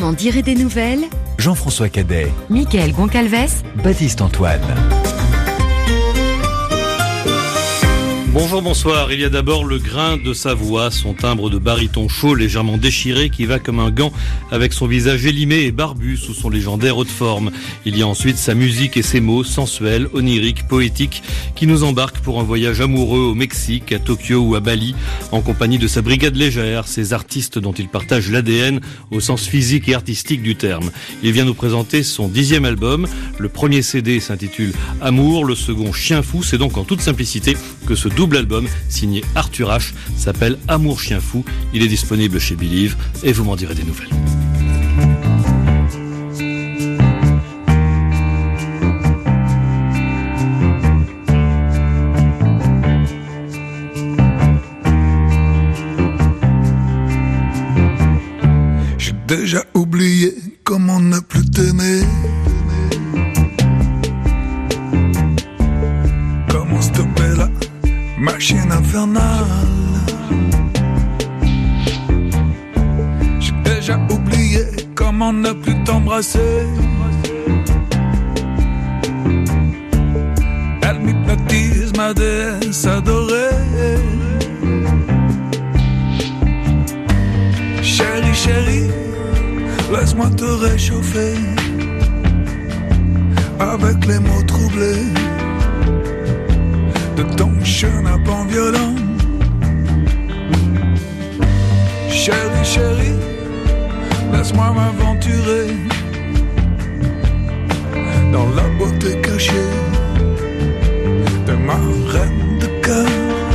m'en dirai des nouvelles. Jean-François Cadet, Mickaël Goncalves, Baptiste Antoine. Bonjour, bonsoir. Il y a d'abord le grain de sa voix, son timbre de baryton chaud légèrement déchiré qui va comme un gant avec son visage élimé et barbu sous son légendaire haute forme. Il y a ensuite sa musique et ses mots sensuels, oniriques, poétiques qui nous embarquent pour un voyage amoureux au Mexique, à Tokyo ou à Bali en compagnie de sa brigade légère, ces artistes dont il partage l'ADN au sens physique et artistique du terme. Il vient nous présenter son 10e album. Le premier CD s'intitule Amour, le second Chien Fou. C'est donc en toute simplicité que ce double album signé Arthur H s'appelle Amour Chien Fou. Il est disponible chez Believe et vous m'en direz des nouvelles. J'ai déjà oublié comment ne plus t'aimer. Comment stopper la machine infernale. J'ai déjà oublié comment ne plus t'embrasser. Elle m'hypnotise, ma déesse adorée. Chérie, chérie, laisse-moi te réchauffer avec les mots troublés de ton chenapan violent. Chérie, chérie, laisse-moi m'aventurer dans la beauté cachée de ma reine de cœur.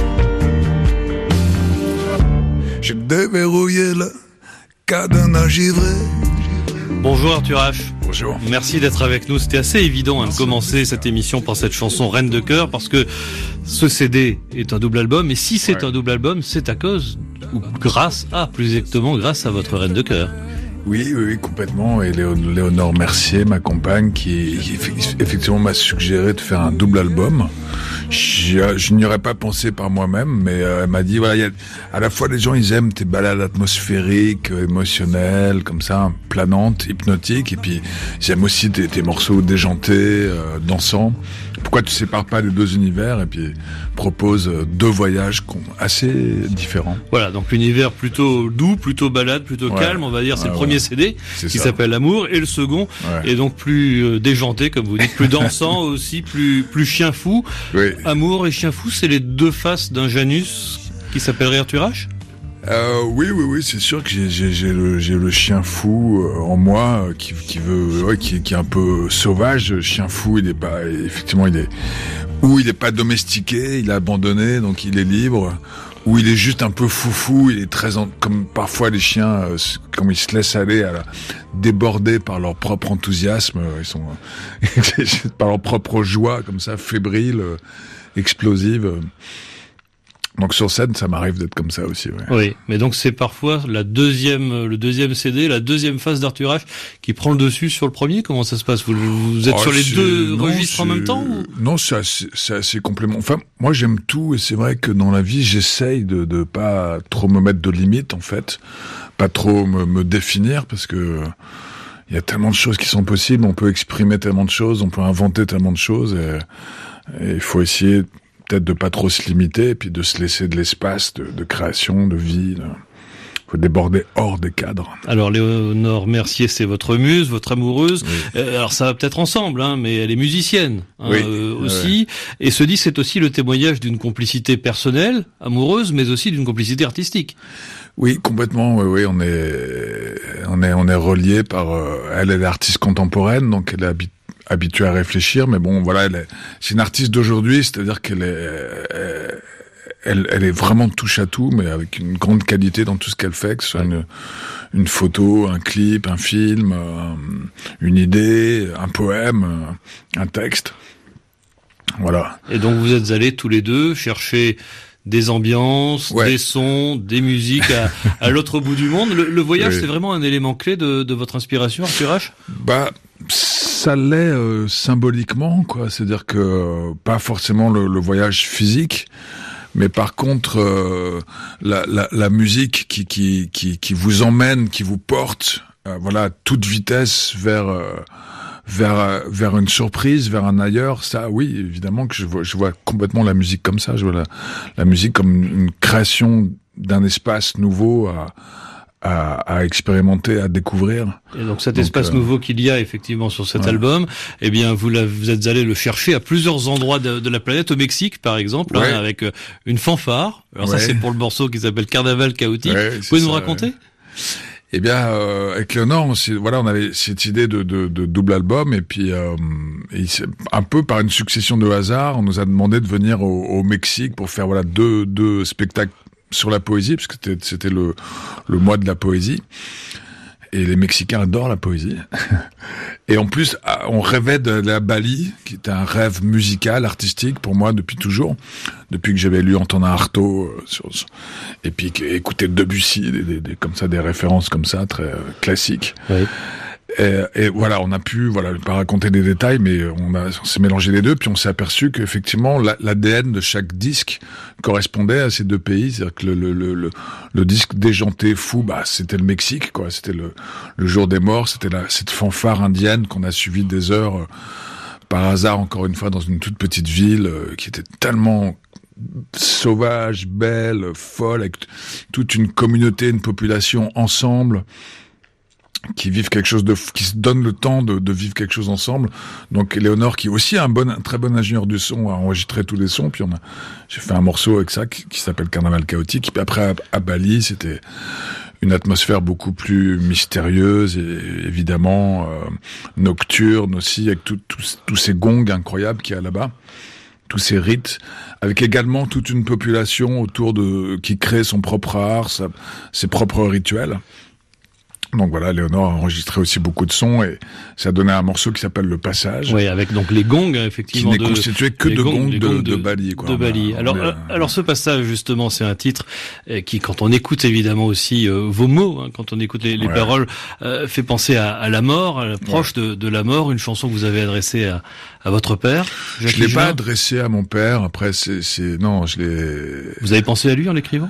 J'ai déverrouillé le cadenas givré. Bonjour Arthur H. Bonjour. Merci d'être avec nous. C'était assez évident de commencer cette émission par cette chanson Reine de cœur parce que ce CD est un double album et si c'est un double album, c'est à cause ou grâce à, plus exactement, grâce à votre Reine de cœur. Oui, complètement. Et Léonore Mercier, ma compagne, qui effectivement m'a suggéré de faire un double album. Je n'y aurais pas pensé par moi-même, mais elle m'a dit, voilà, à la fois les gens, ils aiment tes balades atmosphériques, émotionnelles, comme ça, planantes, hypnotiques, et puis ils aiment aussi tes morceaux déjantés, dansants. Pourquoi tu sépares pas les deux univers et puis propose deux voyages assez différents. Voilà, donc l'univers plutôt doux, plutôt balade, plutôt calme, on va dire, c'est le premier CD qui s'appelle Amour, et le second est donc plus déjanté, comme vous dites, plus dansant aussi, plus chien fou. Oui. Amour et chien fou, c'est les deux faces d'un Janus qui s'appellerait Arthur H. Oui, c'est sûr que j'ai le chien fou en moi qui veut, qui est un peu sauvage. Chien fou, il est pas domestiqué, il est abandonné, donc il est libre. Ou il est juste un peu foufou, il est comme parfois les chiens, comme ils se laissent aller débordés par leur propre enthousiasme, ils sont par leur propre joie, comme ça, fébrile, explosive. Donc sur scène, ça m'arrive d'être comme ça aussi. Ouais. Oui, mais donc c'est parfois le deuxième CD, la deuxième phase d'Arthur H qui prend le dessus sur le premier. Comment ça se passe ? Vous êtes sur les deux registres en même temps ou... Non, c'est assez complément. Enfin, moi j'aime tout et c'est vrai que dans la vie, j'essaye de pas trop me mettre de limites en fait, pas trop me définir parce que il y a tellement de choses qui sont possibles. On peut exprimer tellement de choses, on peut inventer tellement de choses et il faut essayer peut-être de pas trop se limiter et puis de se laisser de l'espace de création, de vie. Faut déborder hors des cadres. Alors Léonore Mercier, c'est votre muse, votre amoureuse. Oui. Alors ça va peut-être ensemble, mais elle est musicienne aussi. Oui. Et ce disque, c'est aussi le témoignage d'une complicité personnelle, amoureuse, mais aussi d'une complicité artistique. Oui, complètement. Oui, on est reliés par. Elle est artiste contemporaine, donc elle est habituée à réfléchir, mais bon, voilà, c'est une artiste d'aujourd'hui, c'est-à-dire qu'elle est vraiment touche à tout, mais avec une grande qualité dans tout ce qu'elle fait, que ce soit une photo, un clip, un film, une idée, un poème, un texte. Voilà. Et donc vous êtes allés tous les deux chercher des ambiances, des sons, des musiques à l'autre bout du monde. Le voyage, c'est vraiment un élément clé de votre inspiration, Arthur H ? Ça l'est symboliquement, quoi. C'est-à-dire que pas forcément le voyage physique, mais par contre la musique qui vous emmène, qui vous porte voilà, toute vitesse vers une surprise, vers un ailleurs. Ça, oui, évidemment que je vois complètement la musique comme ça. Je vois la musique comme une création d'un espace nouveau à expérimenter, à découvrir. Et donc cet espace nouveau qu'il y a effectivement sur cet album, eh bien vous êtes allé le chercher à plusieurs endroits de la planète, au Mexique par exemple, avec une fanfare. Alors ça c'est pour le morceau qui s'appelle Carnaval chaotique. Vous pouvez nous raconter ? Eh bien, avec Léonore, on avait cette idée de double album, et puis un peu par une succession de hasards, on nous a demandé de venir au Mexique pour faire deux spectacles sur la poésie, parce que c'était le mois de la poésie. Et les Mexicains adorent la poésie. Et en plus, on rêvait d'aller à Bali, qui était un rêve musical, artistique pour moi depuis toujours. Depuis que j'avais lu Antonin Artaud, et puis écouter Debussy, comme ça, des références comme ça, très classiques. Oui. Et voilà, on a pu, pas raconter des détails, mais on s'est mélangé les deux, puis on s'est aperçu qu'effectivement, l'ADN de chaque disque correspondait à ces deux pays. C'est-à-dire que le disque déjanté, fou, c'était le Mexique, quoi. C'était le jour des morts, c'était cette fanfare indienne qu'on a suivie des heures, par hasard, encore une fois, dans une toute petite ville, qui était tellement sauvage, belle, folle, avec toute une communauté, une population ensemble, qui vivent quelque chose qui se donnent le temps de vivre quelque chose ensemble. Donc Léonore, qui est aussi un très bon ingénieur du son, a enregistré tous les sons, puis j'ai fait un morceau avec ça qui s'appelle Carnaval chaotique. Puis après à Bali, c'était une atmosphère beaucoup plus mystérieuse et évidemment nocturne aussi, avec tous ces gongs incroyables qu'il y a là-bas, tous ces rites, avec également toute une population autour qui crée son propre art, ses propres rituels. Donc voilà, Léonore a enregistré aussi beaucoup de sons, et ça a donné un morceau qui s'appelle Le Passage. Oui, avec donc les gongs, effectivement. Qui n'est constitué que de gongs de Bali, quoi. De Bali. Alors ce passage, justement, c'est un titre qui, quand on écoute évidemment aussi vos mots, quand on écoute les paroles, fait penser à la mort, à l'approche de la mort, une chanson que vous avez adressée à votre père. Je l'ai pas adressée à mon père, après non, je l'ai... Vous avez pensé à lui en l'écrivant?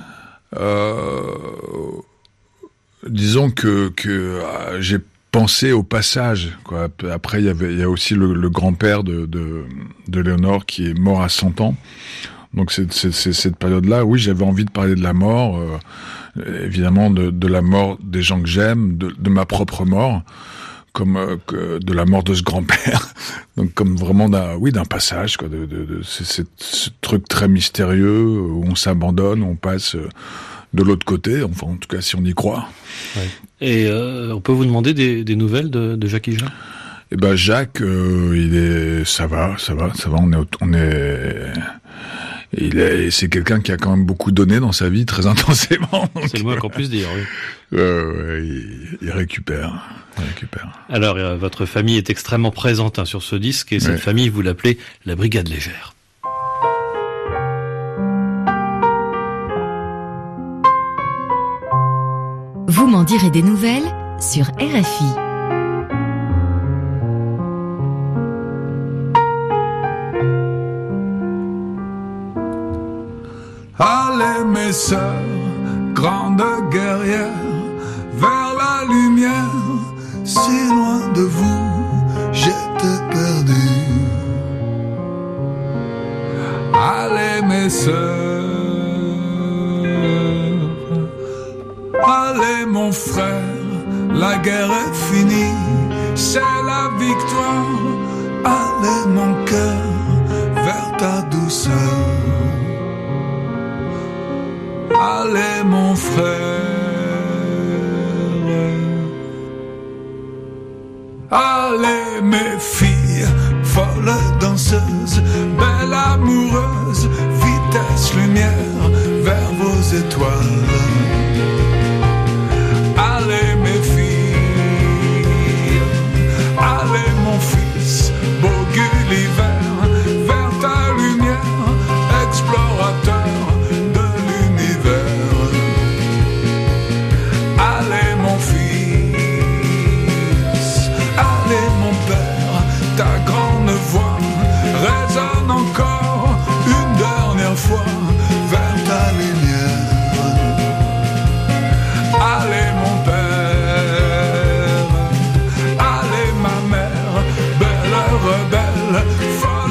Disons que j'ai pensé au passage, quoi. Après, il y a aussi le grand-père de Léonore qui est mort à 100 ans. Donc c'est cette période-là. Oui, j'avais envie de parler de la mort, évidemment de la mort des gens que j'aime, de ma propre mort, comme de la mort de ce grand-père. Donc comme vraiment d'un passage, quoi. Ce truc très mystérieux où on s'abandonne, on passe de l'autre côté, enfin en tout cas si on y croit. Ouais. Et on peut vous demander des nouvelles de Jacques Higelin? Eh ben Jacques, ça va. C'est quelqu'un qui a quand même beaucoup donné dans sa vie, très intensément. C'est le moins qu'on puisse dire, oui. Il récupère. Alors, votre famille est extrêmement présente sur ce disque, et cette famille, vous l'appelez la Brigade Légère. Vous m'en direz des nouvelles sur RFI. Allez mes sœurs, grandes guerrières, vers la lumière, si loin de vous, j'étais perdu. Allez mes sœurs, allez mon frère, la guerre est finie, c'est la victoire. Allez mon cœur, vers ta douceur. Allez mon frère, allez mes filles, folles danseuses, belles amoureuses, vitesse lumière vers vos étoiles. Allez mes filles, allez mon fils, beau Gulliver, vers ta lumière, explorateur. Ta grande voix résonne encore une dernière fois vers ta lumière.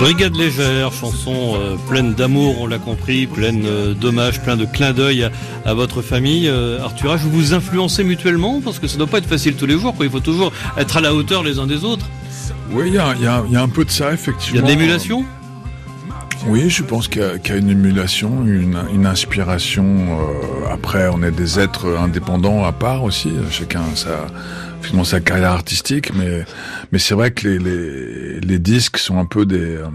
Brigade légère, chanson pleine d'amour, on l'a compris, pleine d'hommages, plein de clins d'œil à votre famille. Arthur H, vous vous influencez mutuellement parce que ça doit pas être facile tous les jours, quoi. Il faut toujours être à la hauteur les uns des autres. Oui, il y a un peu de ça, effectivement. Il y a de l'émulation ? Oui, je pense qu'il y a une émulation, une inspiration. Après, on est des êtres indépendants à part aussi. Chacun finalement sa carrière artistique, mais c'est vrai que les disques sont un peu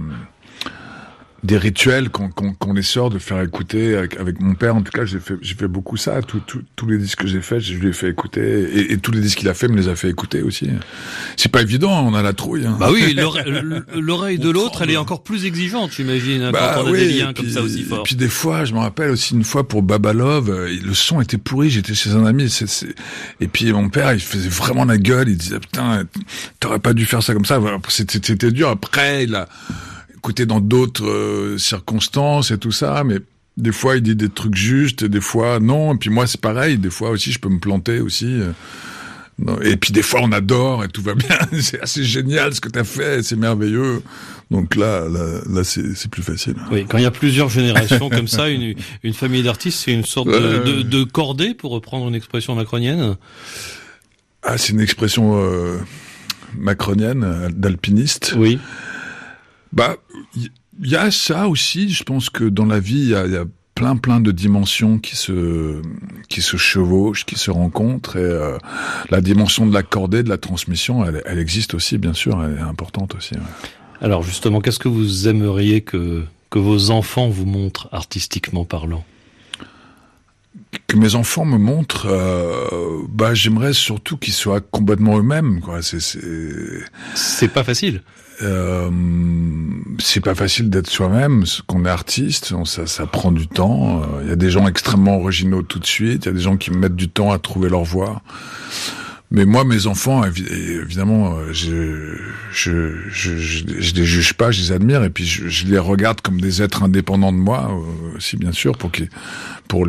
des rituels qu'on les sort de faire écouter avec mon père. En tout cas, j'ai fait beaucoup ça. Tous les disques que j'ai faits, je lui ai fait écouter, et tous les disques qu'il a fait me les a fait écouter aussi. C'est pas évident, on a la trouille. Hein. Bah oui, l'oreille de l'autre, elle est encore plus exigeante, j'imagine, quand on a des liens comme ça aussi forts. Et puis des fois, je me rappelle aussi une fois pour Babalov, le son était pourri, j'étais chez un ami, et puis mon père, il faisait vraiment la gueule, il disait putain, t'aurais pas dû faire ça comme ça. C'était dur. Après, il a écouté dans d'autres circonstances et tout ça, mais des fois il dit des trucs justes, et des fois non, et puis moi c'est pareil, des fois aussi je peux me planter aussi, et puis des fois on adore et tout va bien, c'est assez génial ce que t'as fait, c'est merveilleux, donc là c'est plus facile. Oui, quand il y a plusieurs générations comme ça, une famille d'artistes, c'est une sorte de cordée, pour reprendre une expression macronienne. Ah, c'est une expression macronienne, d'alpiniste. Oui. Bah, il y a ça aussi. Je pense que dans la vie, il y a plein de dimensions qui se chevauchent, qui se rencontrent. Et la dimension de la cordée, de la transmission, elle existe aussi, bien sûr. Elle est importante aussi. Ouais. Alors justement, qu'est-ce que vous aimeriez que vos enfants vous montrent artistiquement parlant ? Que mes enfants me montrent, j'aimerais surtout qu'ils soient complètement eux-mêmes, quoi. C'est pas facile. C'est pas facile d'être soi-même, qu'on est artiste, ça prend du temps. Il y a des gens extrêmement originaux tout de suite, il y a des gens qui mettent du temps à trouver leur voie. Mais moi, mes enfants, évidemment, je les juge pas, je les admire, et puis je les regarde comme des êtres indépendants de moi aussi, bien sûr, pour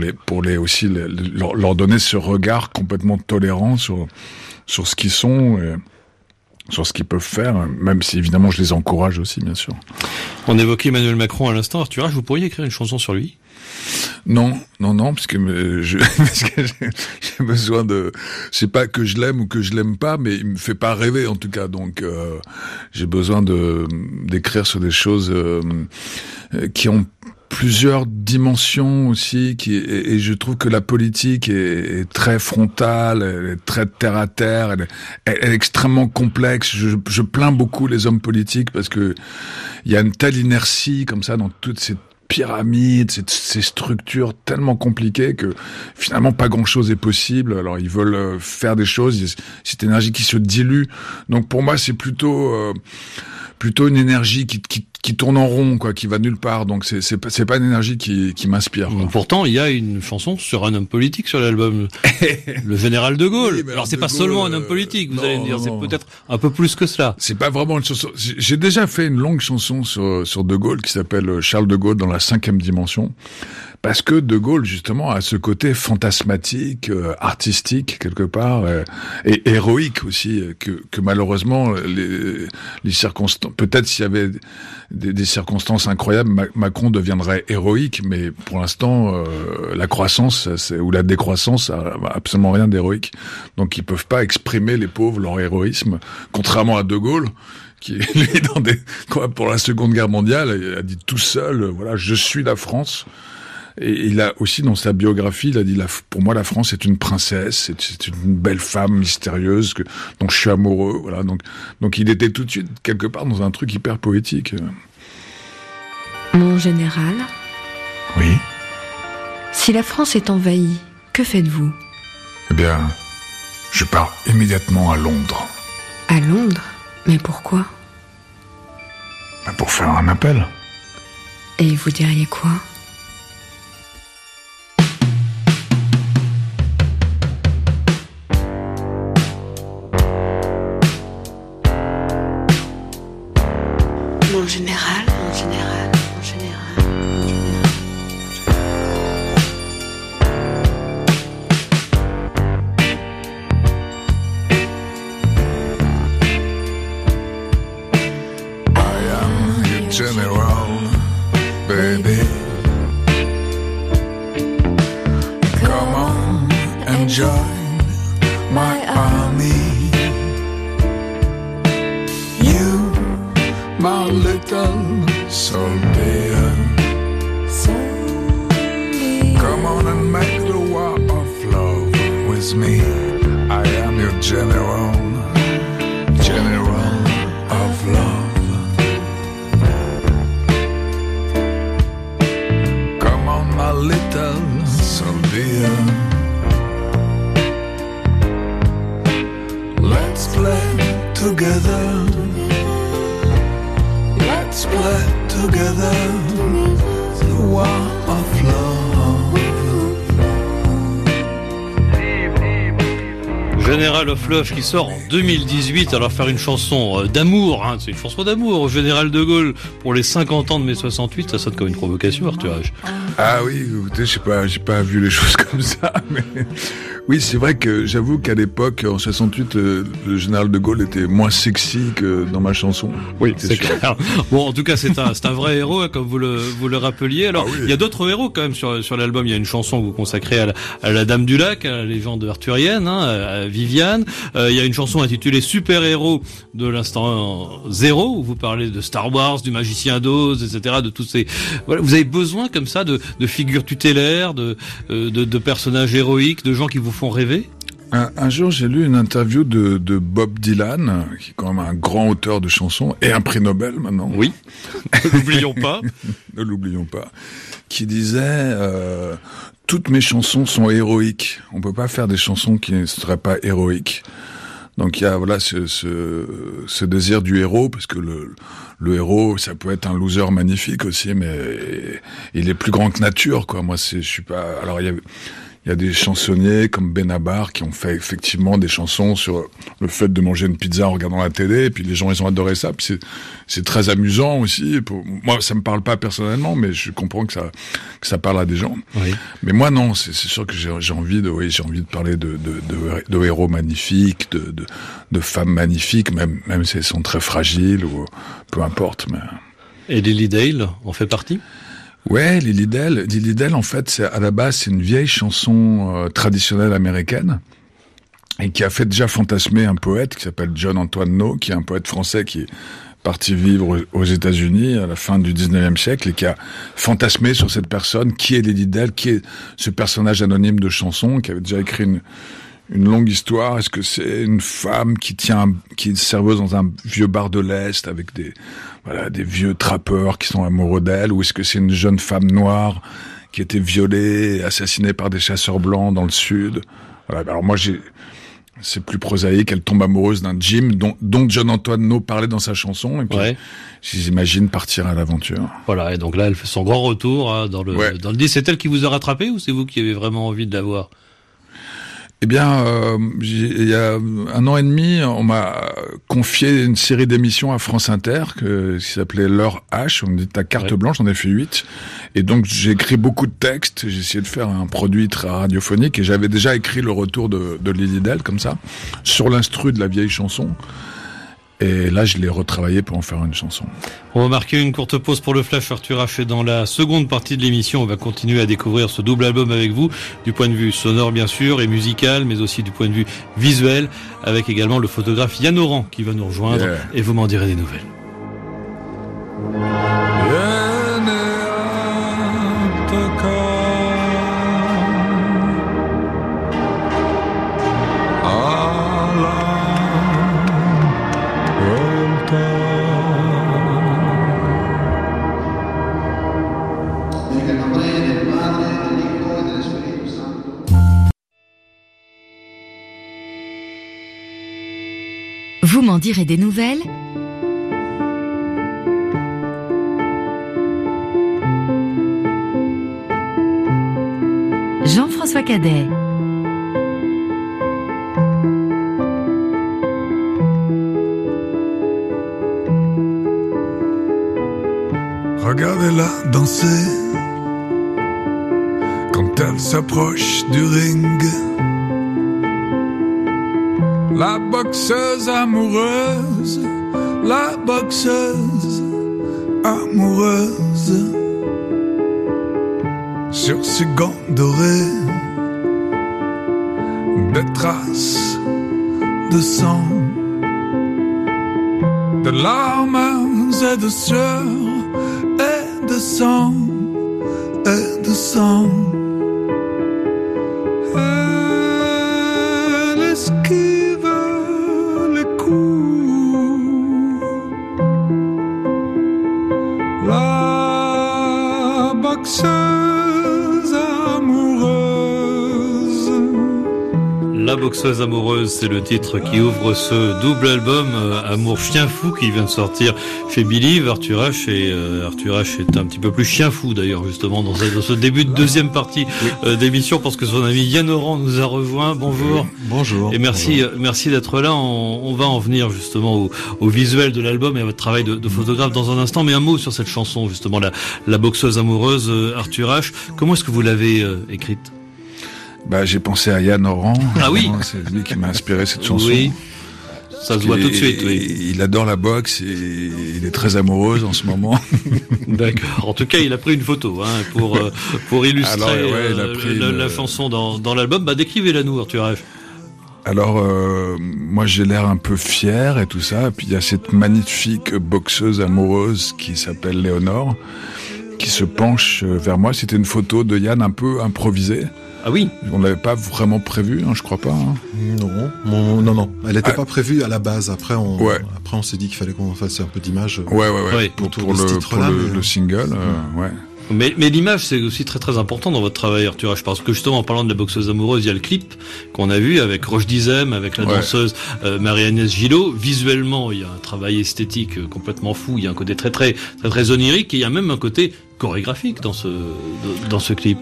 leur donner ce regard complètement tolérant sur ce qu'ils sont. Sur ce qu'ils peuvent faire, même si évidemment je les encourage aussi, bien sûr. On évoquait Emmanuel Macron à l'instant. Arthur H, vous pourriez écrire une chanson sur lui ? Non, parce que j'ai besoin de, c'est pas que je l'aime ou que je l'aime pas, mais il me fait pas rêver en tout cas, donc j'ai besoin d'écrire sur des choses qui ont plusieurs dimensions aussi, et je trouve que la politique est très frontale, elle est très terre à terre, elle est extrêmement complexe. Je plains beaucoup les hommes politiques parce que il y a une telle inertie comme ça dans toutes ces pyramides, ces structures tellement compliquées que finalement pas grand chose est possible. Alors ils veulent faire des choses, cette énergie qui se dilue. Donc pour moi c'est plutôt une énergie qui tourne en rond, quoi, qui va nulle part. Donc c'est pas une énergie qui m'inspire, quoi. Pourtant, il y a une chanson sur un homme politique sur l'album, le général de Gaulle. Oui, alors c'est pas seulement un homme politique, vous allez me dire, c'est peut-être un peu plus que cela. C'est pas vraiment une chanson. J'ai déjà fait une longue chanson sur de Gaulle qui s'appelle Charles de Gaulle dans la 5e dimension. Parce que De Gaulle, justement, a ce côté fantasmatique, artistique, quelque part, et héroïque aussi, que malheureusement, les circonstances, peut-être s'il y avait des circonstances incroyables, Macron deviendrait héroïque, mais pour l'instant, la croissance, ou la décroissance, a absolument rien d'héroïque. Donc ils peuvent pas exprimer, les pauvres, leur héroïsme, contrairement à De Gaulle, qui, lui, pour la Seconde Guerre mondiale, a dit tout seul, voilà, je suis la France. Et il a aussi, dans sa biographie, il a dit, pour moi, la France est une princesse, c'est une belle femme mystérieuse dont je suis amoureux, voilà. Donc il était tout de suite, quelque part, dans un truc hyper poétique. Mon général. Oui. Si la France est envahie, que faites-vous ? Eh bien, je pars immédiatement à Londres. À Londres ? Mais pourquoi ? Pour faire un appel. Et vous diriez quoi ? Mon général. and join my army. You, my little soldier, come on and make the war of love with me. I am your general of love. Come on, my little soldier, let's play together. Let's play together the war of love. General of Love qui sort en 2018. Alors faire une chanson d'amour, hein, c'est une chanson d'amour au Général de Gaulle pour les 50 ans de mai 68, ça sonne comme une provocation, Arthur H. Ah oui, écoutez, j'ai pas vu les choses comme ça, mais oui, c'est vrai que j'avoue qu'à l'époque, en 68, le Général de Gaulle était moins sexy que dans ma chanson. Oui, c'est clair. Bon, en tout cas, c'est un vrai héros, hein, comme vous le rappeliez. Alors, oui. Il y a d'autres héros quand même sur l'album. Il y a une chanson que vous consacrez à la Dame du Lac, à la légende arthurienne, hein, à Viviane. Il y a une chanson intitulée Super Héros de l'instant zéro, où vous parlez de Star Wars, du Magicien d'Oz, etc., de tous ces. Voilà, vous avez besoin comme ça de figures tutélaires, de personnages héroïques, de gens qui vous font rêver. Un jour, j'ai lu une interview de Bob Dylan, qui est quand même un grand auteur de chansons, et un prix Nobel maintenant. Oui, n'oublions pas. Ne l'oublions pas. Qui disait toutes mes chansons sont héroïques. On peut pas faire des chansons qui ne seraient pas héroïques. Donc il y a voilà ce désir du héros, parce que le héros, ça peut être un loser magnifique aussi, mais il est plus grand que nature, quoi. Moi, je suis pas. Alors il y a des chansonniers comme Benabar qui ont fait effectivement des chansons sur le fait de manger une pizza en regardant la télé, et puis les gens ils ont adoré ça, puis c'est très amusant aussi. Moi ça me parle pas personnellement, mais je comprends que ça parle à des gens. Oui. Mais moi non, c'est sûr que j'ai envie de parler de héros magnifiques, de femmes magnifiques, même si elles sont très fragiles ou peu importe. Mais... Et Lily Dale en fait partie? Ouais, Lily Dale, en fait, à la base, c'est une vieille chanson traditionnelle américaine et qui a fait déjà fantasmer un poète qui s'appelle John Antoine No, qui est un poète français qui est parti vivre aux États-Unis à la fin du 19e siècle et qui a fantasmé sur cette personne qui est Lily Dale, qui est ce personnage anonyme de chanson, qui avait déjà écrit une longue histoire. Est-ce que c'est une femme qui est serveuse dans un vieux bar de l'Est avec des vieux trappeurs qui sont amoureux d'elle, ou est-ce que c'est une jeune femme noire qui était violée et assassinée par des chasseurs blancs dans le sud? Voilà. Alors moi, c'est plus prosaïque. Elle tombe amoureuse d'un Jim dont John Antoine No parlait dans sa chanson, et puis j'imagine partir à l'aventure. Voilà. Et donc là, elle fait son grand retour dans le disque. C'est elle qui vous a rattrapé, ou c'est vous qui avez vraiment envie de la voir? Eh bien, il y a 1 an et demi, on m'a confié une série d'émissions à France Inter qui s'appelait L'heure H. On me dit, t'as carte blanche, j'en ai fait 8. Et donc, j'ai écrit beaucoup de textes. J'ai essayé de faire un produit très radiophonique. Et j'avais déjà écrit le retour de Lily Dale, comme ça, sur l'instru de la vieille chanson. Et là, je l'ai retravaillé pour en faire une chanson. On va marquer une courte pause pour le Flash Arthur H. Et dans la seconde partie de l'émission, on va continuer à découvrir ce double album avec vous, du point de vue sonore bien sûr et musical, mais aussi du point de vue visuel, avec également le photographe Yann Oran qui va nous rejoindre, et vous m'en direz des nouvelles. Vous m'en direz des nouvelles ? Jean-François Cadet. Regardez-la danser quand elle s'approche du ring. La boxeuse amoureuse, la boxeuse amoureuse, sur ses gants dorés, des traces de sang, de larmes et de sueur et de sang et de sang. Elle esquive les coups, la boxeuse amoureuse. La boxeuse amoureuse, c'est le titre qui ouvre ce double album Amour chien fou qui vient de sortir chez Believe. Arthur H est un petit peu plus chien fou d'ailleurs justement dans ce début de deuxième partie d'émission parce que son ami Yann Oran nous a rejoint. Bonjour. Bonjour. Et merci d'être là. On va en venir justement au visuel de l'album et à votre travail de photographe dans un instant. Mais un mot sur cette chanson justement, la boxeuse amoureuse, Arthur H. Comment est-ce que vous l'avez écrite? J'ai pensé à Yann Oran. Ah oui. C'est lui qui m'a inspiré cette chanson. Oui. Ça se voit tout de suite, oui. Il adore la boxe et il est très amoureux en ce moment. D'accord. En tout cas, il a pris une photo pour illustrer il a pris la chanson dans l'album. Décrivez-la nous, Arthur F. Alors, moi j'ai l'air un peu fier et tout ça. Et puis il y a cette magnifique boxeuse amoureuse qui s'appelle Léonore, qui se penche vers moi. C'était une photo de Yann un peu improvisée. Ah oui. On l'avait pas vraiment prévu, je crois pas. Non. Elle n'était pas prévue à la base. Après, on s'est dit qu'il fallait qu'on fasse un peu d'image. Ouais. Pour le single, ouais. Mais l'image, c'est aussi très très important dans votre travail, Arthur H. Parce que justement, en parlant de la boxeuse amoureuse, il y a le clip qu'on a vu avec Roche Dizem, avec la danseuse Marie-Agnès Gillot. Visuellement, il y a un travail esthétique complètement fou. Il y a un côté très très très très onirique et il y a même un côté chorégraphique dans ce clip.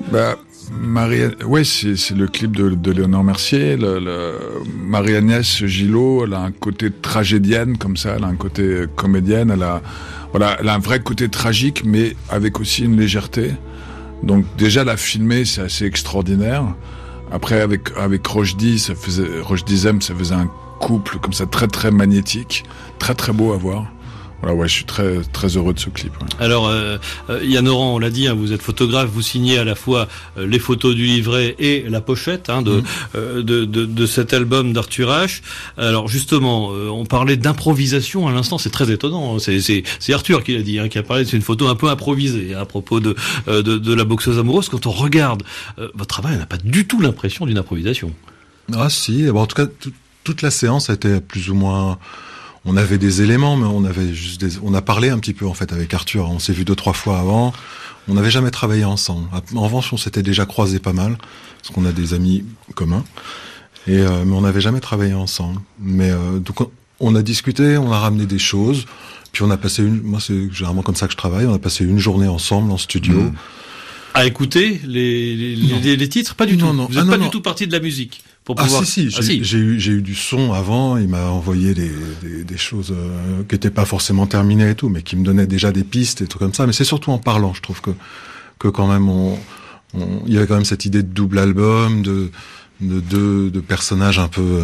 C'est le clip de Léonore Mercier. Marie-Agnès Gillot, elle a un côté tragédienne comme ça, elle a un côté comédienne, elle a un vrai côté tragique, mais avec aussi une légèreté. Donc déjà la filmer, c'est assez extraordinaire. Après avec Roche Dizem, ça faisait un couple comme ça très très magnétique, très très beau à voir. Je suis très très heureux de ce clip. Ouais. Alors, Yann Oran, on l'a dit, vous êtes photographe, vous signez à la fois les photos du livret et la pochette de cet album d'Arthur H. Alors justement, on parlait d'improvisation à l'instant, c'est très étonnant. C'est Arthur qui l'a dit, qui a parlé. C'est une photo un peu improvisée à propos de la boxeuse amoureuse. Quand on regarde votre travail, on n'a pas du tout l'impression d'une improvisation. Ah si, en tout cas, toute la séance a été plus ou moins. On avait des éléments, mais on a parlé un petit peu en fait avec Arthur. On s'est vu 2-3 fois avant. On n'avait jamais travaillé ensemble. En revanche, on s'était déjà croisés pas mal parce qu'on a des amis communs. Mais on n'avait jamais travaillé ensemble. Mais donc on a discuté, on a ramené des choses. Puis on a passé moi c'est généralement comme ça que je travaille. On a passé une journée ensemble en studio. À écouter les titres, pas du tout. Vous n'êtes pas du tout parti de la musique. Pour pouvoir... Si. J'ai eu du son avant. Il m'a envoyé des choses qui étaient pas forcément terminées et tout, mais qui me donnaient déjà des pistes et tout comme ça. Mais c'est surtout en parlant, je trouve que quand même il y avait quand même cette idée de double album, de personnages un peu,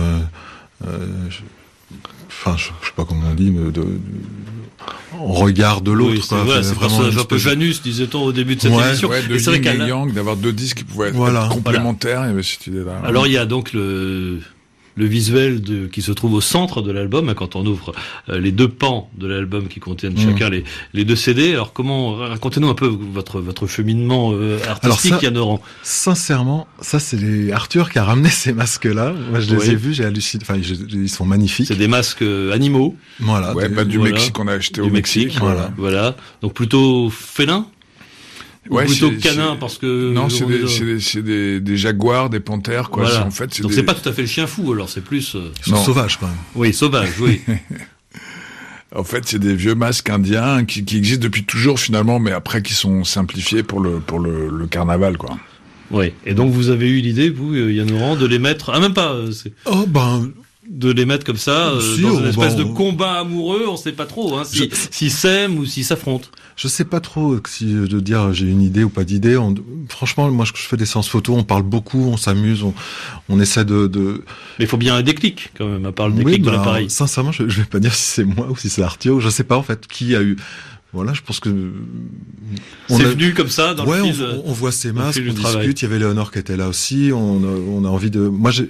je sais pas comment on dit, on regarde de l'autre. Oui, c'est personnage un peu Janus, disait-on au début de cette émission. De Yin et Yang, d'avoir deux disques qui pouvaient être complémentaires. Il y avait cette idée-là. Alors il y a donc le visuel qui se trouve au centre de l'album, quand on ouvre les deux pans de l'album qui contiennent chacun les deux CD. Alors racontez-nous un peu votre cheminement artistique, Yann Oran. Sincèrement, ça c'est Arthur qui a ramené ces masques-là. Moi je les ai vus, j'ai halluciné. Enfin, ils sont magnifiques. C'est des masques animaux. Voilà. Du Mexique qu'on a acheté au Mexique. Voilà. Donc plutôt félin. Plutôt canin parce que non, c'est des jaguars, des panthères quoi. Voilà. En fait, donc c'est pas tout à fait le chien fou, alors c'est plus ils sont sauvages quand même. Oui, sauvages, oui. En fait, c'est des vieux masques indiens qui existent depuis toujours finalement, mais après qui sont simplifiés pour le carnaval quoi. Oui. Et donc vous avez eu l'idée, vous, Yann Oran, de les mettre même pas. De les mettre comme ça dans une espèce de combat amoureux, on sait pas trop s'ils s'aiment ou s'ils s'affrontent. Je sais pas trop de dire j'ai une idée ou pas d'idée. Franchement, moi je fais des séances photos, on parle beaucoup, on s'amuse, on essaie de. Mais il faut bien un déclic quand même, à part le déclic de l'appareil. Sincèrement, je vais pas dire si c'est moi ou si c'est Arthur, je sais pas en fait qui a eu. Voilà, je pense que c'est venu comme ça dans le fil. On voit ces masques, on discute. Il y avait Léonore qui était là aussi. On a envie de. Moi,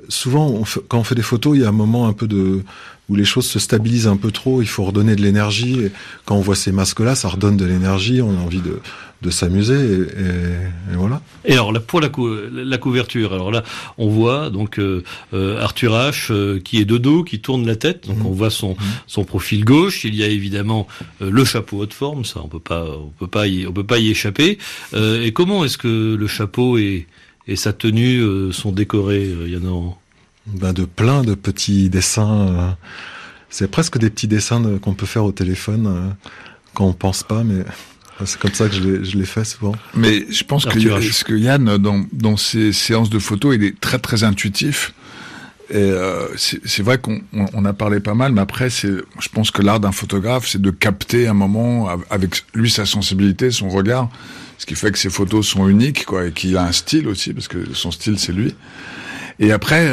souvent, quand on fait des photos, il y a un moment un peu où les choses se stabilisent un peu trop, il faut redonner de l'énergie. Et quand on voit ces masques-là, ça redonne de l'énergie, on a envie de s'amuser, et voilà. Et alors là, pour la couverture, alors là, on voit donc Arthur H qui est de dos, qui tourne la tête, donc on voit son profil gauche. Il y a évidemment le chapeau haute forme, ça on peut pas y échapper. Et comment est-ce que le chapeau et sa tenue sont décorés, Yann? De plein de petits dessins. C'est presque des petits dessins qu'on peut faire au téléphone quand on pense pas, mais c'est comme ça que je les fais souvent. Mais je pense que Yann, dans ses séances de photos, il est très très intuitif. Et c'est vrai qu'on a parlé pas mal, mais après, je pense que l'art d'un photographe, c'est de capter un moment avec lui, sa sensibilité, son regard, ce qui fait que ses photos sont uniques, quoi, et qu'il a un style aussi, parce que son style, c'est lui. Et après,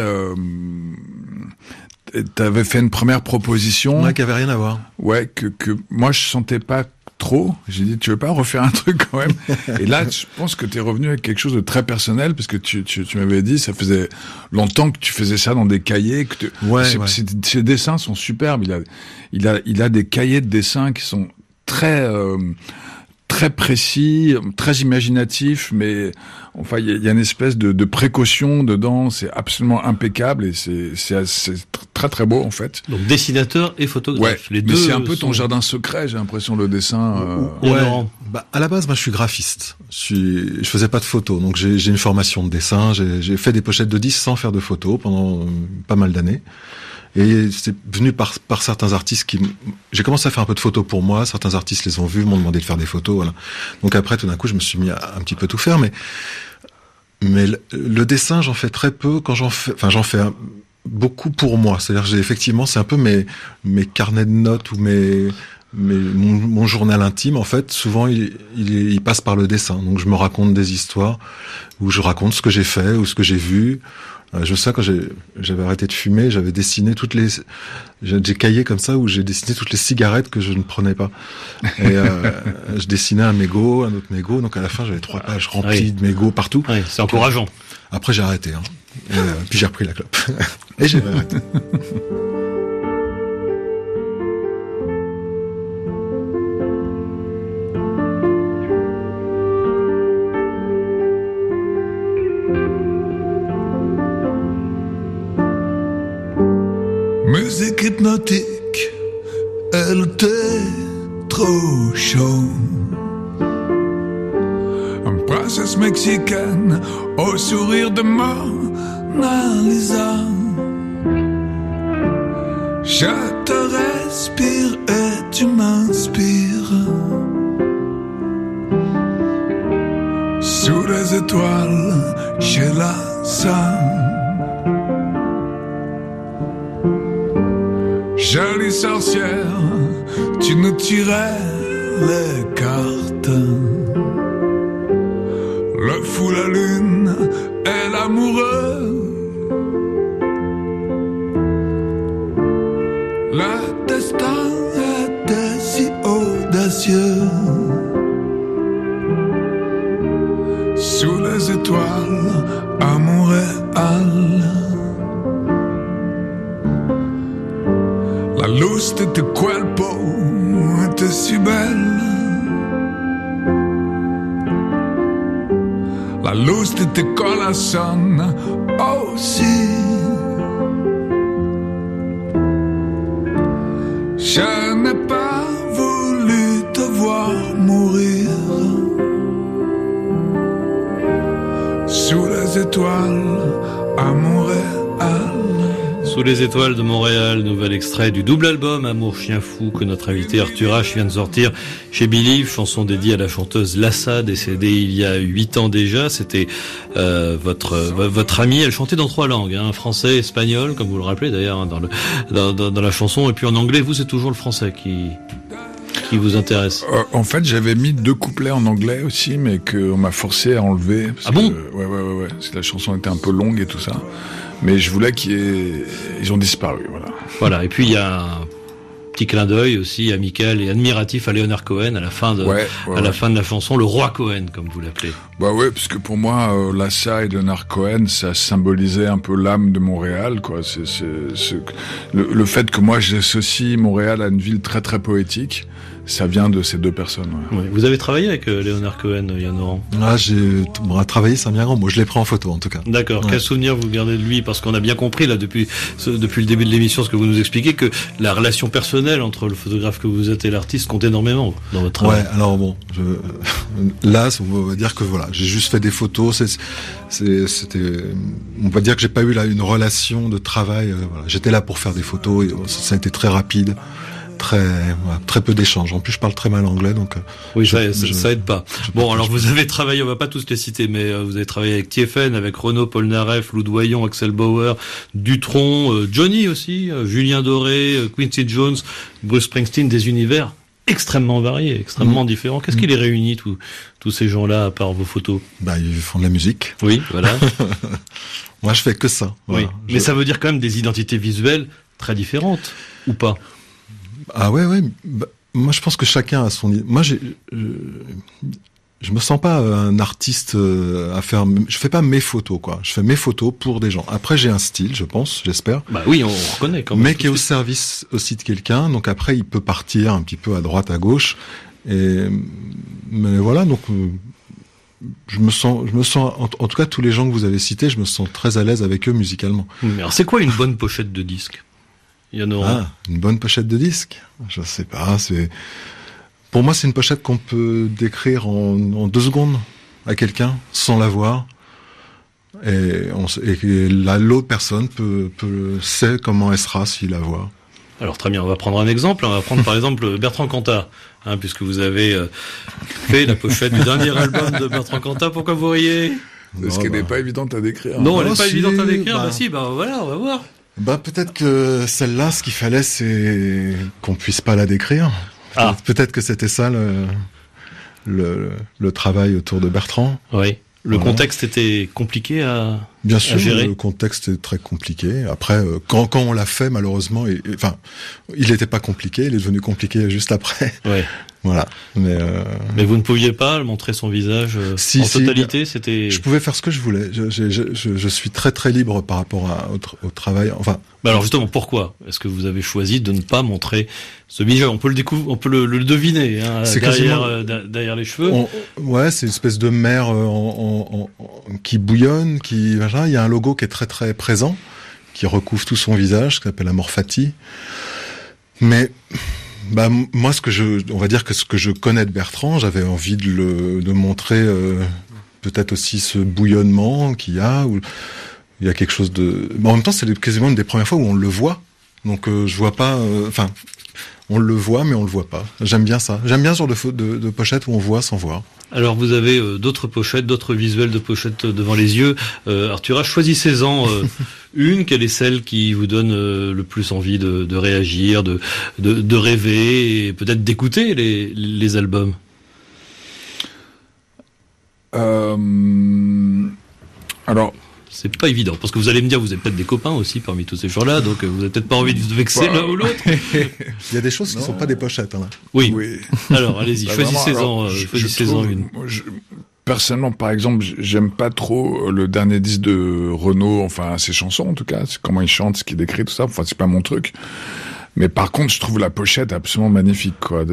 t'avais fait une première proposition. Ouais, qui avait rien à voir. Ouais, que moi je sentais pas trop. J'ai dit, tu veux pas refaire un truc quand même? Et là, je pense que t'es revenu avec quelque chose de très personnel, parce que tu m'avais dit, ça faisait longtemps que tu faisais ça dans des cahiers. Ces dessins sont superbes. Il a des cahiers de dessins qui sont très précis, très imaginatif, mais enfin il y a une espèce de précaution dedans, c'est absolument impeccable, et c'est très très beau en fait. Donc dessinateur et photographe, ouais, les mais deux. C'est un peu ton jardin secret, j'ai l'impression, le dessin. Ouais. À la base, moi je suis graphiste. Je faisais pas de photos, donc j'ai une formation de dessin. J'ai fait des pochettes de disques sans faire de photos pendant pas mal d'années. Et c'est venu par certains artistes j'ai commencé à faire un peu de photos pour moi, certains artistes les ont vus, m'ont demandé de faire des photos, voilà. Donc après, tout d'un coup, je me suis mis à un petit peu tout faire, mais le dessin, j'en fais très peu. Quand j'en fais beaucoup pour moi. C'est-à-dire, effectivement, c'est un peu mes carnets de notes ou mon journal intime, en fait. Souvent, il passe par le dessin. Donc, je me raconte des histoires où je raconte ce que j'ai fait ou ce que j'ai vu. Je sais, quand j'avais arrêté de fumer, j'avais dessiné j'ai des cahiers comme ça où j'ai dessiné toutes les cigarettes que je ne prenais pas. Et je dessinais un mégot, un autre mégot, donc à la fin j'avais 3 pages remplies de mégots partout. Oui, c'est encourageant. Après j'ai arrêté, Et, puis j'ai repris la clope. Et j'ai arrêté. Musique hypnotique, elle était trop chaud. Une princesse mexicaine au sourire de Mona Lisa. Je te respire et tu m'inspires. Sous les étoiles, chez la Sam. Jolie sorcière, tu nous tirais les cartes. Le fou, la lune et l'amoureux. Le destin était si audacieux. Sous les étoiles, à Montréal. La luz de tu cuerpo était si belle. La luz de tu corazón aussi. Je n'ai pas voulu te voir mourir. Sous les étoiles à Montréal. Sous les étoiles de Montréal, nouvel extrait du double album Amour Chien Fou que notre invité Arthur H vient de sortir chez Believe, chanson dédiée à la chanteuse Lassa, décédée il y a 8 ans déjà. C'était votre amie, elle chantait dans 3 langues, français, espagnol, comme vous le rappelez d'ailleurs dans la chanson, et puis en anglais. Vous, c'est toujours le français qui vous intéresse? En fait, j'avais mis 2 couplets en anglais aussi, mais qu'on m'a forcé à enlever. Parce bon? Ouais. Parce que la chanson était un peu longue et tout ça. Mais je voulais ils ont disparu, voilà. Voilà. Et puis il y a Petit clin d'œil aussi amical et admiratif à Leonard Cohen à la fin de la fin de la chanson, le roi Cohen comme vous l'appelez. Bah ouais, parce que pour moi, Lassia et Leonard Cohen, ça symbolisait un peu l'âme de Montréal, quoi. Le fait que moi j'associe Montréal à une ville très très poétique, ça vient de ces deux personnes. Ouais. Ouais. Vous avez travaillé avec Leonard Cohen, Yann Oran? Travaillé, c'est bien grand. Moi, je l'ai pris en photo en tout cas. D'accord. Ouais. Quel souvenir vous gardez de lui? Parce qu'on a bien compris là depuis le début de l'émission, ce que vous nous expliquez, que la relation personnelle entre le photographe que vous êtes et l'artiste compte énormément dans votre travail. Ouais. Alors bon, là, on va dire que voilà, j'ai juste fait des photos. C'était, on va dire que j'ai pas eu là une relation de travail. Voilà. J'étais là pour faire des photos et ça a été très rapide. Très peu d'échanges. En plus, je parle très mal anglais, donc. Oui, ça aide pas. Bon, alors vous avez travaillé, on va pas tous les citer, mais vous avez travaillé avec Thieffen, avec Renaud, Paul Naref, Lou Doyon, Axel Bauer, Dutronc, Johnny aussi, Julien Doré, Quincy Jones, Bruce Springsteen, des univers extrêmement variés, extrêmement différents. Qu'est-ce qui les réunit, tous ces gens-là, à part vos photos? Bah, ils font de la musique. Oui, voilà. Moi, je fais que ça. Voilà. Oui. Mais ça veut dire quand même des identités visuelles très différentes, ou pas? Ah ouais. Bah, moi, je pense que chacun a son. Moi, je me sens pas un artiste à faire. Je fais pas mes photos, quoi. Je fais mes photos pour des gens. Après, j'ai un style, je pense, j'espère. Bah oui, on reconnaît quand même. Mais qui est au service aussi de quelqu'un. Donc après, il peut partir un petit peu à droite, à gauche. Mais voilà, donc. Je me sens, en tout cas, tous les gens que vous avez cités, je me sens très à l'aise avec eux musicalement. Mais alors, c'est quoi une bonne pochette de disque? Une bonne pochette de disque. Je sais pas, pour moi, c'est une pochette qu'on peut décrire en 2 secondes à quelqu'un sans la voir. Et l'autre personne sait comment elle sera s'il la voit. Alors très bien, on va prendre un exemple. On va prendre par exemple Bertrand Cantat, puisque vous avez fait la pochette du dernier album de Bertrand Cantat. Pourquoi vous riez? Parce qu'elle n'est pas évidente à décrire. Non, elle n'est pas évidente à décrire. Voilà, on va voir. Peut-être que celle-là, ce qu'il fallait, c'est qu'on puisse pas la décrire. Peut-être que c'était ça le travail autour de Bertrand. Oui. Le contexte était compliqué à gérer. Bien sûr, le contexte est très compliqué. Après, quand on l'a fait, malheureusement, il n'était pas compliqué, il est devenu compliqué juste après. Ouais. Voilà. Mais vous ne pouviez pas montrer son visage en totalité, c'était. Je pouvais faire ce que je voulais. Je suis très très libre par rapport au travail. Enfin. Alors justement, pourquoi est-ce que vous avez choisi de ne pas montrer ce visage? On peut le découvrir, on peut le deviner, c'est derrière les cheveux. C'est une espèce de mer qui bouillonne, il y a un logo qui est très très présent, qui recouvre tout son visage, qui s'appelle Amorphati. Mais moi, on va dire que ce que je connais de Bertrand, j'avais envie de montrer peut-être aussi ce bouillonnement qu'il y a, où il y a quelque chose de. En même temps, c'est quasiment une des premières fois où on le voit. Donc je vois pas. On le voit, mais on le voit pas. J'aime bien ça. J'aime bien ce genre de pochette où on voit sans voir. Alors vous avez d'autres pochettes, d'autres visuels de pochettes devant les yeux. Arthur, choisissez-en une. Quelle est celle qui vous donne le plus envie de réagir, de rêver et peut-être d'écouter les albums? Alors. C'est pas évident, parce que vous allez me dire, vous avez peut-être des copains aussi parmi tous ces gens-là, donc vous avez peut-être pas envie de vous vexer l'un ou l'autre. Il y a des choses qui sont pas des pochettes. Là. Oui. Alors, allez-y, choisissez-en une. Personnellement, par exemple, j'aime pas trop le dernier disque de Renaud, enfin ses chansons en tout cas, c'est comment il chante, ce qu'il décrit, tout ça. Enfin, c'est pas mon truc. Mais par contre, je trouve la pochette absolument magnifique, quoi.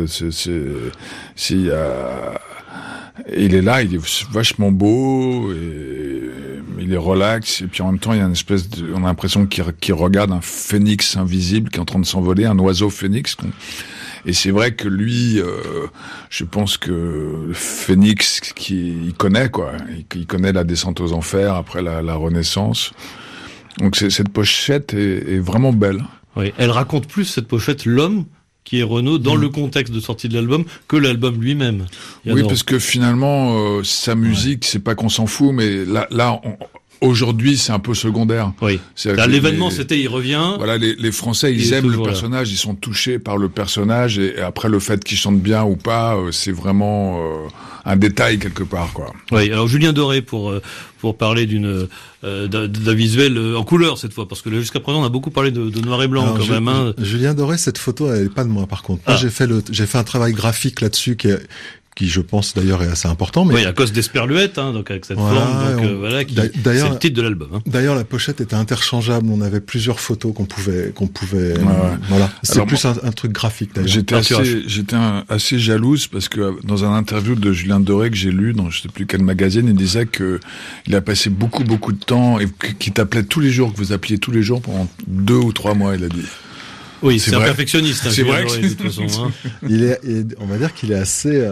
Il est là, il est vachement beau, et il est relax, et puis en même temps, il y a une on a l'impression qu'il regarde un phénix invisible qui est en train de s'envoler, un oiseau phénix. Et c'est vrai que lui, je pense que le phénix, il connaît, quoi. Il connaît la descente aux enfers après la Renaissance. Donc cette pochette est vraiment belle. Oui, elle raconte plus, cette pochette, l'homme qui est Renaud dans le contexte de sortie de l'album que l'album lui-même. Oui, parce que finalement sa musique, c'est pas qu'on s'en fout, mais là Aujourd'hui, c'est un peu secondaire. Oui. L'événement, c'était il revient. Voilà, les Français, ils aiment le personnage, ils sont touchés par le personnage, et après le fait qu'il chante bien ou pas, c'est vraiment un détail quelque part, quoi. Oui. Alors Julien Doré pour parler d'un visuel en couleur cette fois, parce que jusqu'à présent on a beaucoup parlé de noir et blanc. Alors, quand même. Hein. Julien Doré, cette photo, elle est pas de moi par contre. Moi, j'ai fait un travail graphique là-dessus qui je pense d'ailleurs est assez important. Mais... Oui, à cause d'Esperluette, hein, donc avec cette forme, donc c'est le titre de l'album. Hein. D'ailleurs, la pochette était interchangeable. On avait plusieurs photos qu'on pouvait. Voilà. C'est plus un truc graphique d'ailleurs. J'étais assez jalouse parce que dans un interview de Julien Doré que j'ai lu dans je sais plus quel magazine, il disait que il a passé beaucoup de temps et qu'il t'appelait tous les jours, que vous appeliez tous les jours pendant 2 ou 3 mois, il a dit. Oui, c'est un perfectionniste. Hein, c'est vrai. De toute façon, hein. On va dire qu'il est assez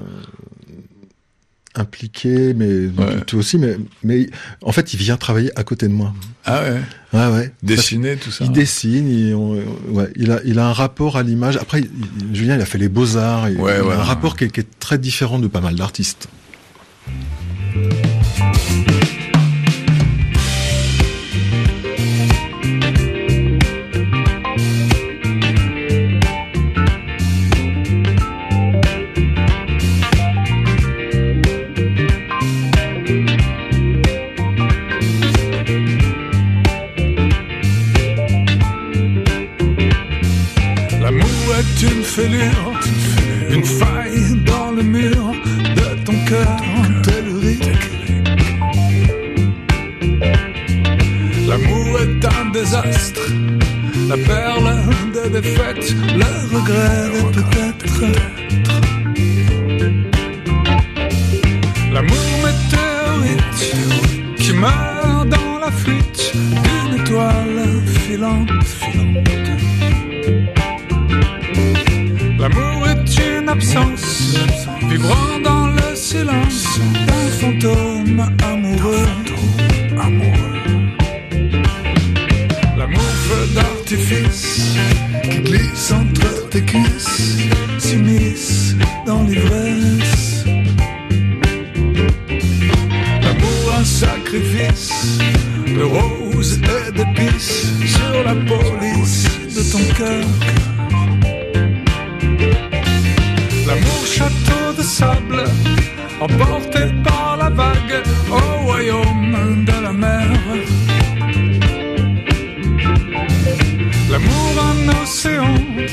impliqué, mais tout aussi. Mais en fait, il vient travailler à côté de moi. Ah ouais. Ouais. Dessiner tout ça. Il dessine. Il a un rapport à l'image. Après, Julien, il a fait les beaux-arts. Il a un rapport qui est très différent de pas mal d'artistes. Une fêlure, une faille dans le mur de ton cœur tellurique. L'amour est un désastre, la perle des défaites, le regret des peut-être. L'amour météorite qui meurt dans la fuite d'une étoile filante. L'amour est une absence, vibrant dans le silence d'un fantôme amoureux. L'amour feu d'artifice qui glisse entre tes cuisses, s'immisce dans l'ivresse. L'amour un sacrifice de roses et d'épices sur la police de ton cœur. L'amour château de sable, emporté par la vague au royaume de la mer. L'amour un océan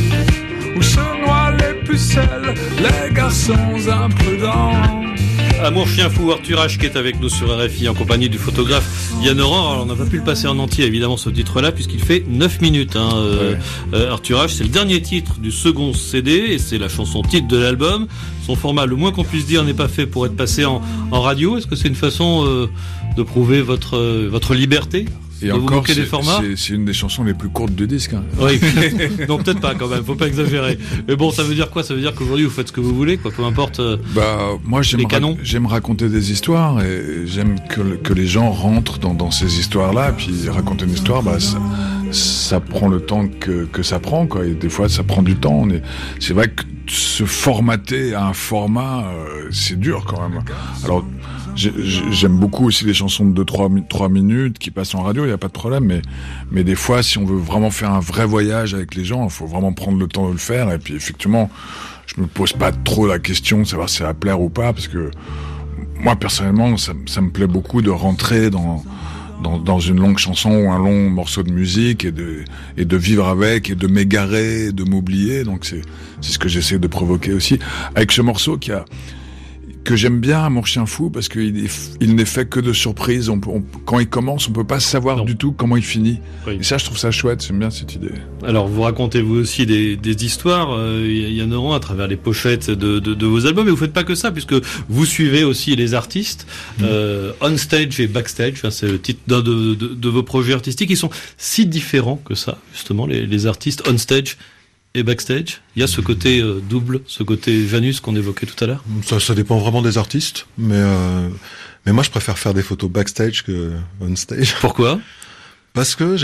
où se noient les pucelles, les garçons imprudents. Amour chien fou, Arthur H qui est avec nous sur RFI en compagnie du photographe Yann Oran. Alors on n'a pas pu le passer en entier évidemment ce titre-là puisqu'il fait 9 minutes. Arthur H, c'est le dernier titre du second CD et c'est la chanson titre de l'album. Son format, le moins qu'on puisse dire, n'est pas fait pour être passé en radio. Est-ce que c'est une façon de prouver votre liberté? Et encore, c'est une des chansons les plus courtes du disque. Hein. Oui, non peut-être pas quand même, faut pas exagérer. Mais bon, ça veut dire quoi? Ça veut dire qu'aujourd'hui vous faites ce que vous voulez, quoi, peu importe. Moi j'aime raconter des histoires et j'aime que les gens rentrent dans ces histoires-là. Puis raconter une histoire, ça prend le temps que ça prend, quoi. Et des fois, ça prend du temps. C'est vrai que se formater à un format, c'est dur quand même. Alors. J'aime beaucoup aussi les chansons de 2-3 minutes qui passent en radio, il n'y a pas de problème, mais des fois, si on veut vraiment faire un vrai voyage avec les gens, il faut vraiment prendre le temps de le faire, et puis effectivement, je me pose pas trop la question de savoir si ça va plaire ou pas, parce que moi, personnellement, ça me plaît beaucoup de rentrer dans une longue chanson ou un long morceau de musique et de vivre avec et de m'égarer, de m'oublier, donc c'est ce que j'essaie de provoquer aussi. Avec ce morceau que j'aime bien, Amour chien fou, parce qu'il n'est fait que de surprises. Quand il commence, on peut pas savoir du tout comment il finit. Oui. Et ça, je trouve ça chouette. J'aime bien cette idée. Alors, vous racontez vous aussi des histoires, Yann Oran, à travers les pochettes de vos albums. Et vous faites pas que ça, puisque vous suivez aussi les artistes, on stage et backstage. Hein, c'est le titre d'un de vos projets artistiques. Ils sont si différents que ça, justement, les artistes on stage et backstage. Il y a ce côté double, ce côté Janus qu'on évoquait tout à l'heure. Ça dépend vraiment des artistes, mais moi je préfère faire des photos backstage que on stage. Pourquoi? Parce que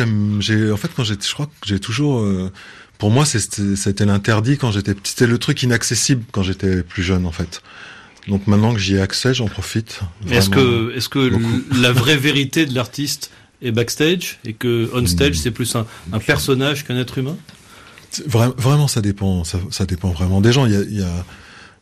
je crois que j'ai toujours, pour moi c'était l'interdit quand j'étais petit, c'était le truc inaccessible quand j'étais plus jeune en fait. Donc maintenant que j'y ai accès, j'en profite. Est-ce que la vraie vérité de l'artiste est backstage et que on stage c'est plus un personnage qu'un être humain? Vraiment, ça dépend. Ça dépend vraiment des gens. Il y a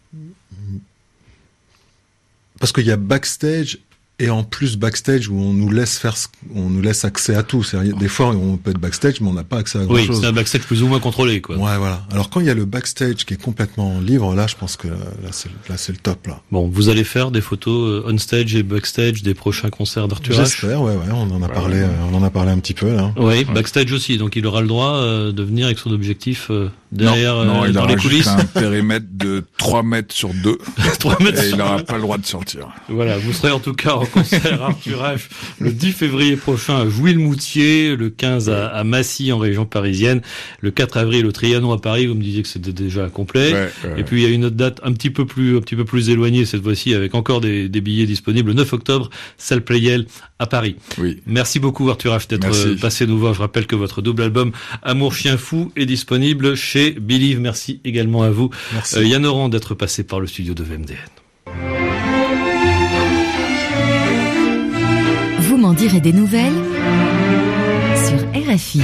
parce qu'il y a backstage. Et en plus backstage où on nous laisse accès à tout. C'est-à-dire, des fois on peut être backstage mais on n'a pas accès à grand chose. Oui, c'est un backstage plus ou moins contrôlé, quoi. Ouais, voilà. Alors quand il y a le backstage qui est complètement libre, là je pense que là c'est le top là. Bon, vous allez faire des photos on stage et backstage des prochains concerts d'Arthur H. J'espère, ouais, on en a parlé un petit peu là. Oui, backstage aussi. Donc il aura le droit de venir avec son objectif derrière non, dans les coulisses. Il aura juste un périmètre de 3 mètres sur 2. 3 mètres et sur il n'aura 2. pas le droit de sortir. Voilà, vous serez en tout cas en concert Arthur H le 10 février prochain à Jouy-le-Moutier, le 15 à Massy en région parisienne, le 4 avril au Trianon à Paris. Vous me disiez que c'était déjà complet. Ouais. Et puis il y a une autre date un petit peu plus éloignée cette fois-ci avec encore des billets disponibles le 9 octobre, salle Playel à Paris. Oui. Merci beaucoup Arthur H d'être passé nous voir. Je rappelle que votre double album Amour Chien Fou est disponible chez Believe. Merci également à vous Yann Oran d'être passé par le studio de VMDN. Vous m'en direz des nouvelles sur RFI.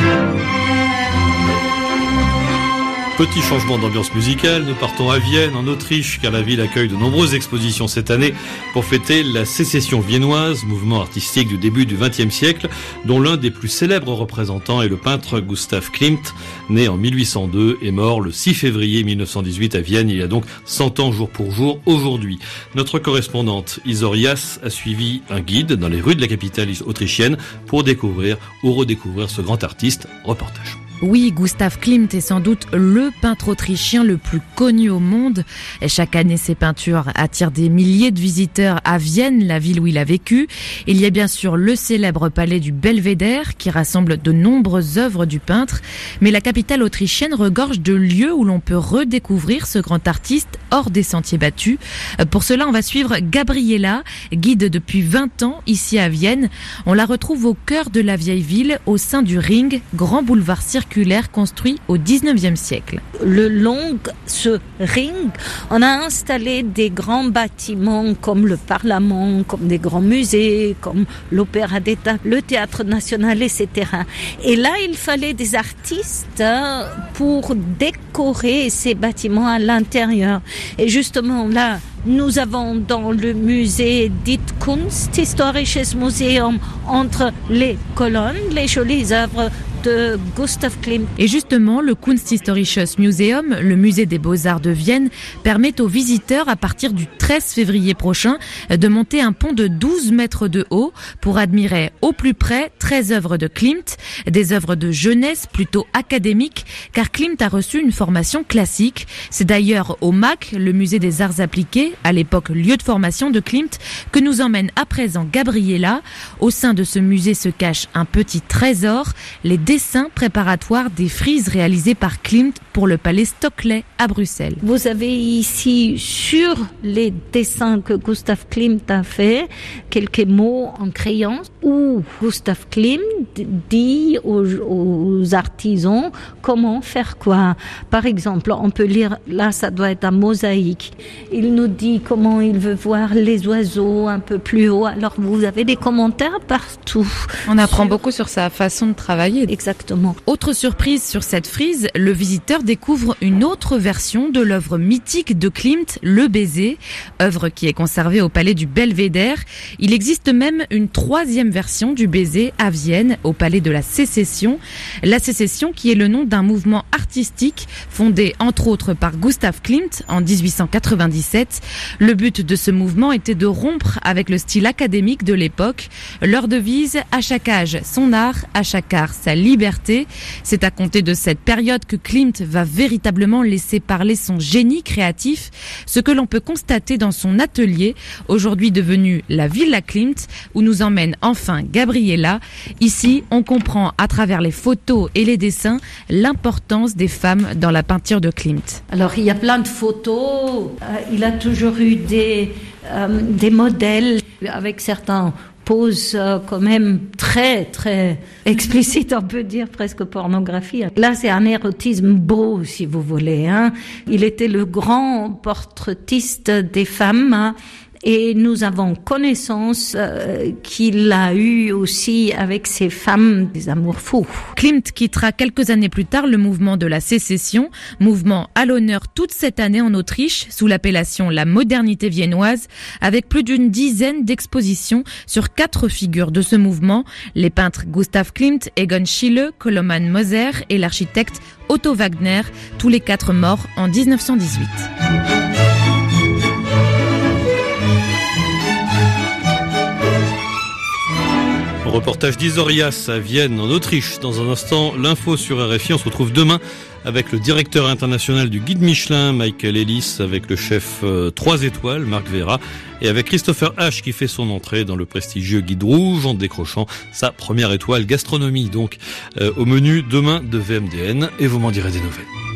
Petit changement d'ambiance musicale, nous partons à Vienne, en Autriche, car la ville accueille de nombreuses expositions cette année pour fêter la sécession viennoise, mouvement artistique du début du XXe siècle, dont l'un des plus célèbres représentants est le peintre Gustav Klimt, né en 1802 et mort le 6 février 1918 à Vienne, il y a donc 100 ans jour pour jour aujourd'hui. Notre correspondante Isor Yass a suivi un guide dans les rues de la capitale autrichienne pour découvrir ou redécouvrir ce grand artiste. Reportage. Oui, Gustav Klimt est sans doute le peintre autrichien le plus connu au monde. Et chaque année, ses peintures attirent des milliers de visiteurs à Vienne, la ville où il a vécu. Il y a bien sûr le célèbre palais du Belvédère qui rassemble de nombreuses œuvres du peintre. Mais la capitale autrichienne regorge de lieux où l'on peut redécouvrir ce grand artiste hors des sentiers battus. Pour cela, on va suivre Gabriela, guide depuis 20 ans ici à Vienne. On la retrouve au cœur de la vieille ville, au sein du Ring, grand boulevard circulaire construit au 19e siècle. Le long ce Ring, on a installé des grands bâtiments comme le Parlement, comme des grands musées, comme l'Opéra d'État, le Théâtre National, etc. Et là, il fallait des artistes pour décorer ces bâtiments à l'intérieur. Et justement, là, nous avons dans le musée dit Kunsthistorisches Museum, entre les colonnes, les jolies œuvres de Gustav Klimt. Et justement, le Kunsthistorisches Museum, le musée des beaux-arts de Vienne, permet aux visiteurs, à partir du 13 février prochain, de monter un pont de 12 mètres de haut pour admirer au plus près 13 œuvres de Klimt, des œuvres de jeunesse plutôt académiques, car Klimt a reçu une formation classique. C'est d'ailleurs au MAC, le musée des arts appliqués, à l'époque lieu de formation de Klimt, que nous emmène à présent Gabriela. Au sein de ce musée se cache un petit trésor, les dessins préparatoires des frises réalisées par Klimt pour le palais Stockley à Bruxelles. Vous avez ici, sur les dessins que Gustav Klimt a fait, quelques mots en crayon où Gustav Klimt dit aux artisans comment faire quoi. Par exemple, on peut lire, là ça doit être un mosaïque. Il nous dit comment il veut voir les oiseaux un peu plus haut. Alors vous avez des commentaires partout. On apprend beaucoup sur sa façon de travailler. Exactement. Autre surprise sur cette frise, le visiteur découvre une autre version de l'œuvre mythique de Klimt, Le Baiser, œuvre qui est conservée au palais du Belvédère. Il existe même une troisième version du Baiser à Vienne, au palais de la Sécession. La Sécession qui est le nom d'un mouvement artistique fondé entre autres par Gustav Klimt en 1897. Le but de ce mouvement était de rompre avec le style académique de l'époque. Leur devise, à chaque âge son art, à chaque art sa liberté. C'est à compter de cette période que Klimt va véritablement laisser parler son génie créatif, ce que l'on peut constater dans son atelier, aujourd'hui devenu la Villa Klimt, où nous emmène enfin Gabriela. Ici, on comprend à travers les photos et les dessins l'importance des femmes dans la peinture de Klimt. Alors, il y a plein de photos. Il a toujours eu des modèles avec certains pose quand même très, très explicite, on peut dire presque pornographie. Là, c'est un érotisme beau, si vous voulez. Il était le grand portraitiste des femmes. Et nous avons connaissance qu'il a eu aussi avec ces femmes des amours fous. Klimt quittera quelques années plus tard le mouvement de la sécession, mouvement à l'honneur toute cette année en Autriche, sous l'appellation la modernité viennoise, avec plus d'une dizaine d'expositions sur 4 figures de ce mouvement, les peintres Gustav Klimt, Egon Schiele, Koloman Moser et l'architecte Otto Wagner, tous les 4 morts en 1918. Reportage d'Isorias à Vienne, en Autriche. Dans un instant, l'info sur RFI. On se retrouve demain avec le directeur international du guide Michelin, Michael Ellis, avec le chef 3 étoiles, Marc Vera, et avec Christopher H qui fait son entrée dans le prestigieux guide rouge en décrochant sa première étoile gastronomie. Donc, au menu demain de VMDN, et vous m'en direz des nouvelles.